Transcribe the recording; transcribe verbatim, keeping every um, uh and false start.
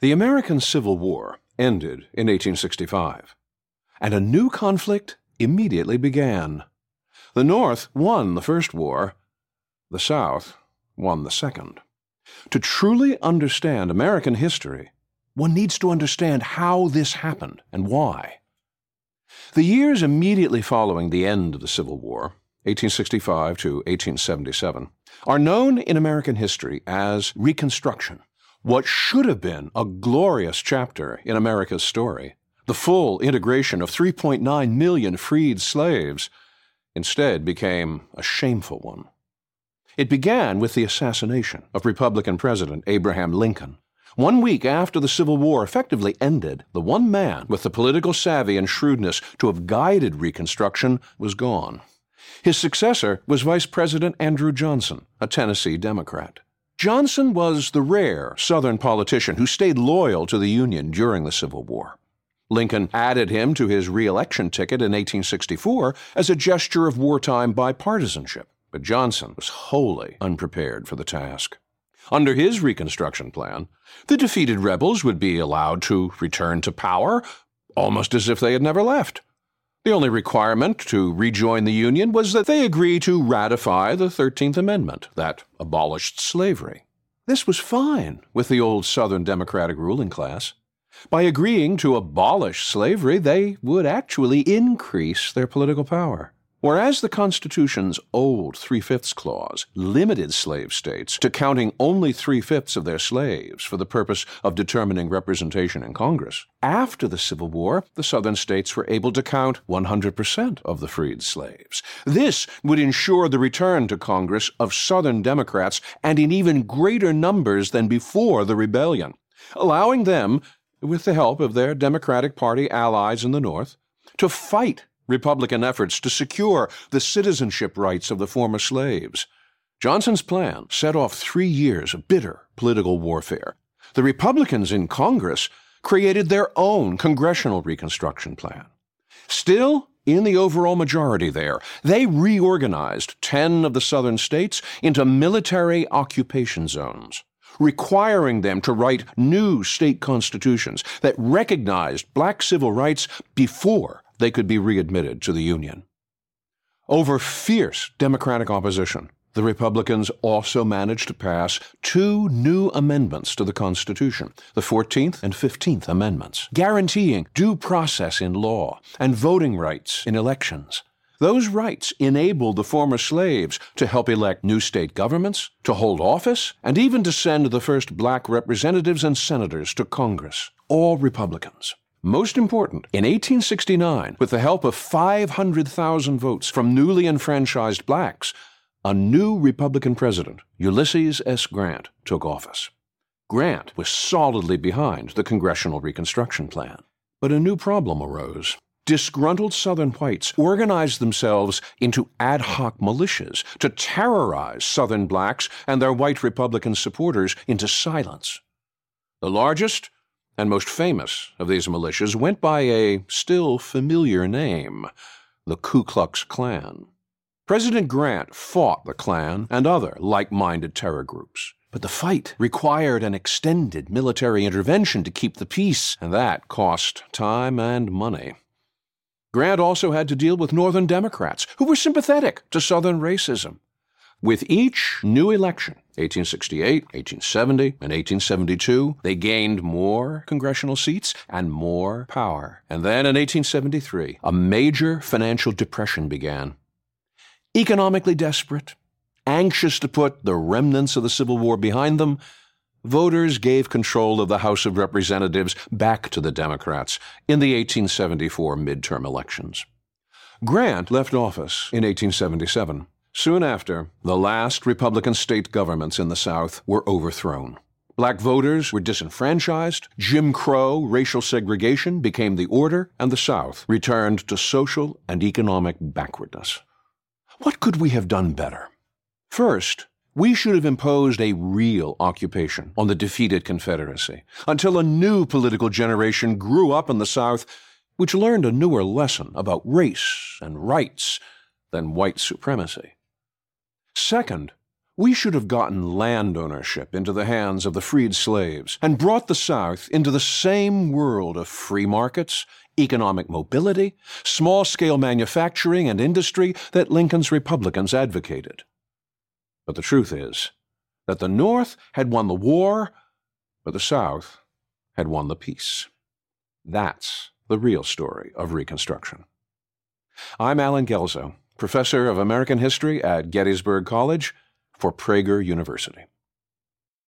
The American Civil War ended in eighteen sixty-five, and a new conflict immediately began. The North won the first war, the South won the second. To truly understand American history, one needs to understand how this happened and why. The years immediately following the end of the Civil War, eighteen sixty-five to eighteen seventy-seven, are known in American history as Reconstruction. What should have been a glorious chapter in America's story, the full integration of three point nine million freed slaves, instead became a shameful one. It began with the assassination of Republican President Abraham Lincoln. One week after the Civil War effectively ended, the one man with the political savvy and shrewdness to have guided Reconstruction was gone. His successor was Vice President Andrew Johnson, a Tennessee Democrat. Johnson was the rare Southern politician who stayed loyal to the Union during the Civil War. Lincoln added him to his re-election ticket in eighteen sixty-four as a gesture of wartime bipartisanship, but Johnson was wholly unprepared for the task. Under his Reconstruction plan, the defeated rebels would be allowed to return to power, almost as if they had never left. The only requirement to rejoin the Union was that they agree to ratify the thirteenth Amendment that abolished slavery. This was fine with the old Southern Democratic ruling class. By agreeing to abolish slavery, they would actually increase their political power. Whereas the Constitution's old three-fifths clause limited slave states to counting only three-fifths of their slaves for the purpose of determining representation in Congress, after the Civil War, the Southern states were able to count one hundred percent of the freed slaves. This would ensure the return to Congress of Southern Democrats and in even greater numbers than before the rebellion, allowing them, with the help of their Democratic Party allies in the North, to fight Republican efforts to secure the citizenship rights of the former slaves. Johnson's plan set off three years of bitter political warfare. The Republicans in Congress created their own congressional Reconstruction plan. Still, in the overall majority there, they reorganized ten of the Southern states into military occupation zones, requiring them to write new state constitutions that recognized black civil rights before they could be readmitted to the Union. Over fierce Democratic opposition, the Republicans also managed to pass two new amendments to the Constitution, the fourteenth and fifteenth Amendments, guaranteeing due process in law and voting rights in elections. Those rights enabled the former slaves to help elect new state governments, to hold office, and even to send the first black representatives and senators to Congress, all Republicans. Most important, in eighteen sixty-nine, with the help of five hundred thousand votes from newly enfranchised blacks, a new Republican president, Ulysses S. Grant, took office. Grant was solidly behind the Congressional Reconstruction Plan. But a new problem arose. Disgruntled Southern whites organized themselves into ad hoc militias to terrorize Southern blacks and their white Republican supporters into silence. The largest and most famous of these militias went by a still familiar name, the Ku Klux Klan. President Grant fought the Klan and other like-minded terror groups, but the fight required an extended military intervention to keep the peace, and that cost time and money. Grant also had to deal with Northern Democrats who were sympathetic to Southern racism. With each new election, eighteen sixty-eight, eighteen seventy, and eighteen seventy-two, they gained more congressional seats and more power. And then in eighteen seventy-three, a major financial depression began. Economically desperate, anxious to put the remnants of the Civil War behind them, voters gave control of the House of Representatives back to the Democrats in the eighteen seventy-four midterm elections. Grant left office in eighteen seventy-seven. Soon after, the last Republican state governments in the South were overthrown. Black voters were disenfranchised, Jim Crow racial segregation became the order, and the South returned to social and economic backwardness. What could we have done better? First, we should have imposed a real occupation on the defeated Confederacy until a new political generation grew up in the South which learned a newer lesson about race and rights than white supremacy. Second, We should have gotten land ownership into the hands of the freed slaves and brought the South into the same world of free markets, economic mobility, small-scale manufacturing and industry that Lincoln's Republicans advocated. But the truth is that the North had won the war, but the South had won the peace. That's the real story of Reconstruction. I'm Alan Gelzo, professor of American history at Gettysburg College for Prager University.